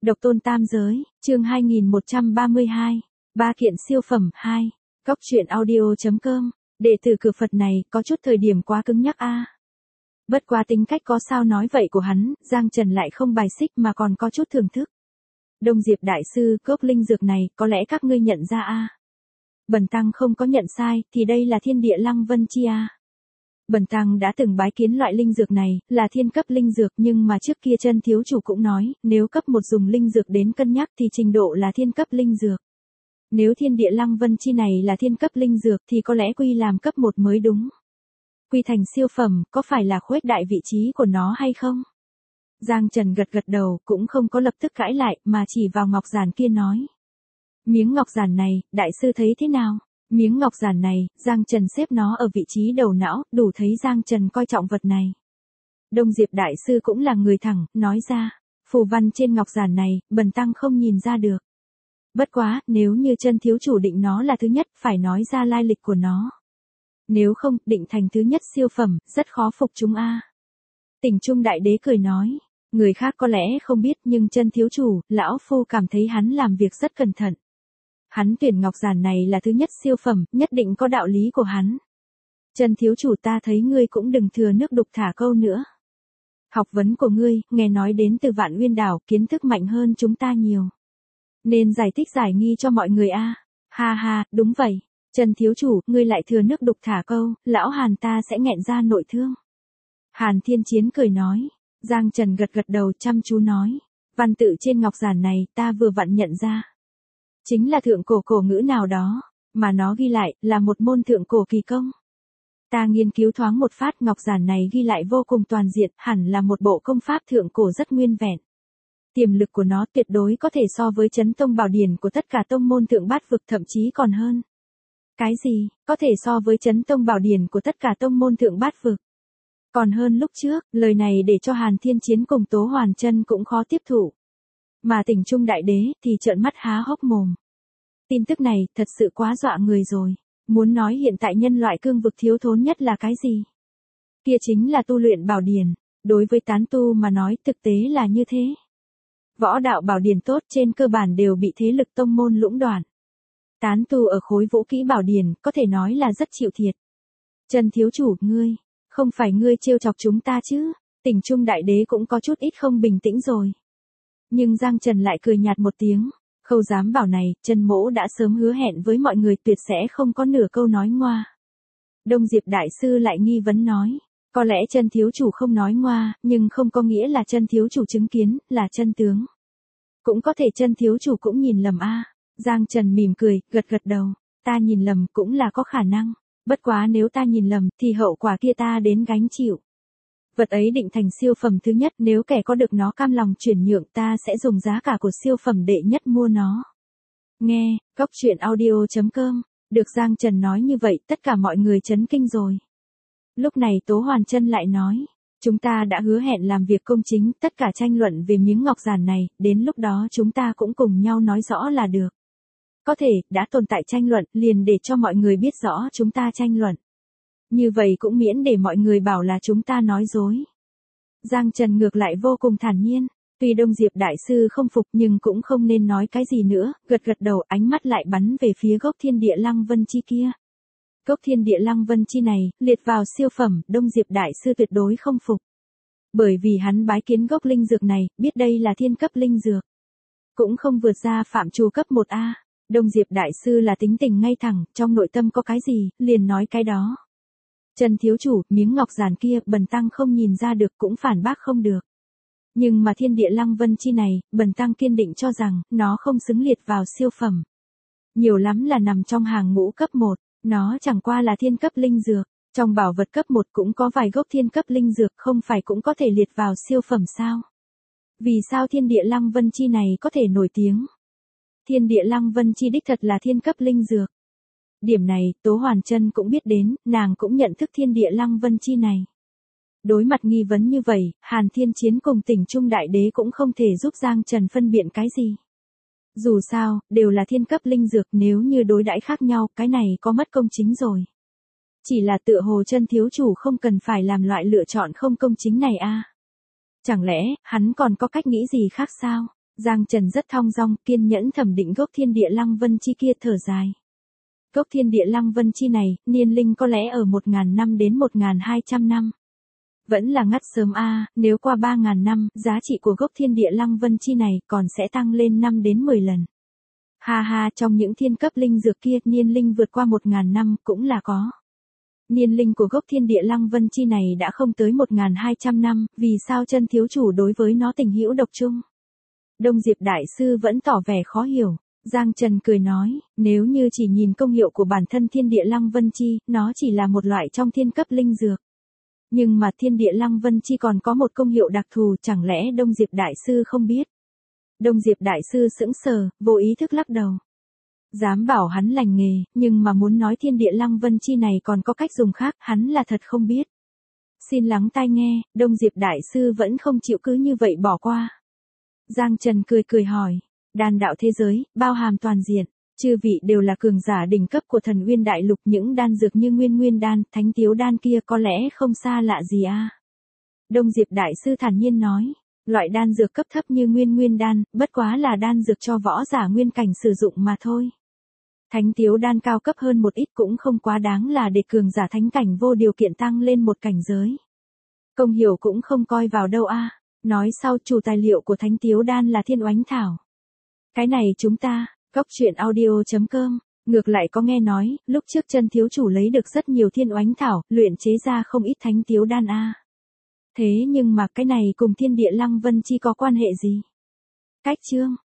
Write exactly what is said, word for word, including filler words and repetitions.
Độc tôn tam giới, chương hai nghìn một trăm ba mươi hai. Ba kiện siêu phẩm hai. Cóc truyện audio chấm com. Đệ tử cửa Phật này có chút thời điểm quá cứng nhắc a. Bất quá tính cách có sao nói vậy của hắn, Giang Trần lại không bài xích mà còn có chút thưởng thức. Đông Diệp đại sư, cốc linh dược này có lẽ các ngươi nhận ra a. Bần tăng không có nhận sai, thì đây là thiên địa lăng vân chi a. Bần tăng đã từng bái kiến loại linh dược này, là thiên cấp linh dược, nhưng mà trước kia chân thiếu chủ cũng nói, nếu cấp một dùng linh dược đến cân nhắc thì trình độ là thiên cấp linh dược. Nếu thiên địa lăng vân chi này là thiên cấp linh dược thì có lẽ quy làm cấp một mới đúng. Quy thành siêu phẩm, có phải là khuếch đại vị trí của nó hay không? Giang Trần gật gật đầu, cũng không có lập tức cãi lại, mà chỉ vào ngọc giản kia nói. Miếng ngọc giản này, đại sư thấy thế nào? Miếng ngọc giản này, Giang Trần xếp nó ở vị trí đầu não, đủ thấy Giang Trần coi trọng vật này. Đông Diệp đại sư cũng là người thẳng, nói ra, phù văn trên ngọc giản này, bần tăng không nhìn ra được. Bất quá, nếu như chân thiếu chủ định nó là thứ nhất, phải nói ra lai lịch của nó. Nếu không, định thành thứ nhất siêu phẩm, rất khó phục chúng a. Tỉnh Trung đại đế cười nói, người khác có lẽ không biết nhưng chân thiếu chủ, lão phu cảm thấy hắn làm việc rất cẩn thận. Hắn tuyển ngọc giản này là thứ nhất siêu phẩm, nhất định có đạo lý của hắn. Chân thiếu chủ, ta thấy ngươi cũng đừng thừa nước đục thả câu nữa. Học vấn của ngươi, nghe nói đến từ Vạn Uyên đảo, kiến thức mạnh hơn chúng ta nhiều. Nên giải thích giải nghi cho mọi người a. Ha ha, đúng vậy. Chân thiếu chủ, ngươi lại thừa nước đục thả câu, lão Hàn ta sẽ nghẹn ra nội thương. Hàn Thiên Chiến cười nói. Giang Trần gật gật đầu chăm chú nói. Văn tự trên ngọc giản này, ta vừa vặn nhận ra. Chính là thượng cổ cổ ngữ nào đó, mà nó ghi lại, là một môn thượng cổ kỳ công. Ta nghiên cứu thoáng một phát, ngọc giản này ghi lại vô cùng toàn diện, hẳn là một bộ công pháp thượng cổ rất nguyên vẹn. Tiềm lực của nó tuyệt đối có thể so với chấn tông bảo điển của tất cả tông môn thượng bát vực, thậm chí còn hơn. Cái gì, có thể so với chấn tông bảo điển của tất cả tông môn thượng bát vực? Còn hơn lúc trước, lời này để cho Hàn Thiên Chiến cùng Tố Hoàn Chân cũng khó tiếp thụ. Mà Tỉnh Trung đại đế thì trợn mắt há hốc mồm. Tin tức này thật sự quá dọa người rồi. Muốn nói hiện tại nhân loại cương vực thiếu thốn nhất là cái gì? Kia chính là tu luyện bảo điển. Đối với tán tu mà nói, thực tế là như thế. Võ đạo bảo điển tốt trên cơ bản đều bị thế lực tông môn lũng đoạn. Tán tu ở khối vũ kỹ bảo điển có thể nói là rất chịu thiệt. Chân thiếu chủ, ngươi, không phải ngươi trêu chọc chúng ta chứ? Tỉnh Trung đại đế cũng có chút ít không bình tĩnh rồi. Nhưng Giang Trần lại cười nhạt một tiếng, Khâu dám bảo này, Chân mỗ đã sớm hứa hẹn với mọi người tuyệt sẽ không có nửa câu nói ngoa. Đông Diệp đại sư lại nghi vấn nói, có lẽ Chân thiếu chủ không nói ngoa, nhưng không có nghĩa là Chân thiếu chủ chứng kiến, là chân tướng. Cũng có thể Chân thiếu chủ cũng nhìn lầm a. Giang Trần mỉm cười, gật gật đầu, ta nhìn lầm cũng là có khả năng, bất quá nếu ta nhìn lầm thì hậu quả kia ta đến gánh chịu. Vật ấy định thành siêu phẩm thứ nhất, nếu kẻ có được nó cam lòng chuyển nhượng, ta sẽ dùng giá cả của siêu phẩm đệ nhất mua nó. Nghe, cóc truyện audio chấm com, được Giang Trần nói như vậy, tất cả mọi người chấn kinh rồi. Lúc này Tố Hoàn Chân lại nói, chúng ta đã hứa hẹn làm việc công chính, tất cả tranh luận về miếng ngọc giản này, đến lúc đó chúng ta cũng cùng nhau nói rõ là được. Có thể, đã tồn tại tranh luận, liền để cho mọi người biết rõ chúng ta tranh luận. Như vậy cũng miễn để mọi người bảo là chúng ta nói dối. Giang Trần ngược lại vô cùng thản nhiên, tuy Đông Diệp đại sư không phục nhưng cũng không nên nói cái gì nữa, gật gật đầu, ánh mắt lại bắn về phía gốc thiên địa lăng vân chi kia. Gốc thiên địa lăng vân chi này, liệt vào siêu phẩm, Đông Diệp đại sư tuyệt đối không phục. Bởi vì hắn bái kiến gốc linh dược này, biết đây là thiên cấp linh dược. Cũng không vượt ra phạm trù cấp một a. Đông Diệp đại sư là tính tình ngay thẳng, trong nội tâm có cái gì, liền nói cái đó. Chân thiếu chủ, miếng ngọc giản kia, bần tăng không nhìn ra được, cũng phản bác không được. Nhưng mà thiên địa lăng vân chi này, bần tăng kiên định cho rằng, nó không xứng liệt vào siêu phẩm. Nhiều lắm là nằm trong hàng ngũ cấp một, nó chẳng qua là thiên cấp linh dược. Trong bảo vật cấp một cũng có vài gốc thiên cấp linh dược, không phải cũng có thể liệt vào siêu phẩm sao? Vì sao thiên địa lăng vân chi này có thể nổi tiếng? Thiên địa lăng vân chi đích thật là thiên cấp linh dược. Điểm này, Tố Hoàn Chân cũng biết đến, nàng cũng nhận thức thiên địa lăng vân chi này. Đối mặt nghi vấn như vậy, Hàn Thiên Chiến cùng Tỉnh Trung đại đế cũng không thể giúp Giang Trần phân biện cái gì. Dù sao, đều là thiên cấp linh dược, nếu như đối đãi khác nhau, cái này có mất công chính rồi. Chỉ là tựa hồ Chân thiếu chủ không cần phải làm loại lựa chọn không công chính này a. Chẳng lẽ, hắn còn có cách nghĩ gì khác sao? Giang Trần rất thong dong, kiên nhẫn thẩm định gốc thiên địa lăng vân chi kia, thở dài. Gốc thiên địa lăng vân chi này, niên linh có lẽ ở một nghìn năm đến một nghìn hai trăm năm. Vẫn là ngắt sớm a, nếu qua ba nghìn năm, giá trị của gốc thiên địa lăng vân chi này còn sẽ tăng lên năm đến mười lần. Ha ha, trong những thiên cấp linh dược kia, niên linh vượt qua một nghìn năm cũng là có. Niên linh của gốc thiên địa lăng vân chi này đã không tới một nghìn hai trăm năm, vì sao chân thiếu chủ đối với nó tình hữu độc chung? Đông Diệp Đại Sư vẫn tỏ vẻ khó hiểu. Giang Trần cười nói, nếu như chỉ nhìn công hiệu của bản thân thiên địa lăng vân chi, nó chỉ là một loại trong thiên cấp linh dược. Nhưng mà thiên địa lăng vân chi còn có một công hiệu đặc thù, chẳng lẽ Đông Diệp Đại Sư không biết? Đông Diệp Đại Sư sững sờ, vô ý thức lắc đầu. Dám bảo hắn lành nghề, nhưng mà muốn nói thiên địa lăng vân chi này còn có cách dùng khác, hắn là thật không biết. Xin lắng tai nghe, Đông Diệp Đại Sư vẫn không chịu cứ như vậy bỏ qua. Giang Trần cười cười hỏi, đan đạo thế giới, bao hàm toàn diện, chư vị đều là cường giả đỉnh cấp của Thần Uyên Đại Lục, những đan dược như Nguyên Nguyên đan, Thánh Tiếu đan kia có lẽ không xa lạ gì a. Đông Diệp Đại Sư thản nhiên nói, loại đan dược cấp thấp như Nguyên Nguyên đan, bất quá là đan dược cho võ giả nguyên cảnh sử dụng mà thôi. Thánh Tiếu đan cao cấp hơn một ít cũng không quá đáng là để cường giả thánh cảnh vô điều kiện tăng lên một cảnh giới. Công hiệu cũng không coi vào đâu a. Nói sau, chủ tài liệu của Thánh Tiếu đan là Thiên Oánh Thảo. Cái này chúng ta, góc truyện audio chấm com, ngược lại có nghe nói, lúc trước chân thiếu chủ lấy được rất nhiều Thiên Oánh Thảo, luyện chế ra không ít Thánh Tiếu đan a. Thế nhưng mà cái này cùng thiên địa lăng vân chi có quan hệ gì? Cách chương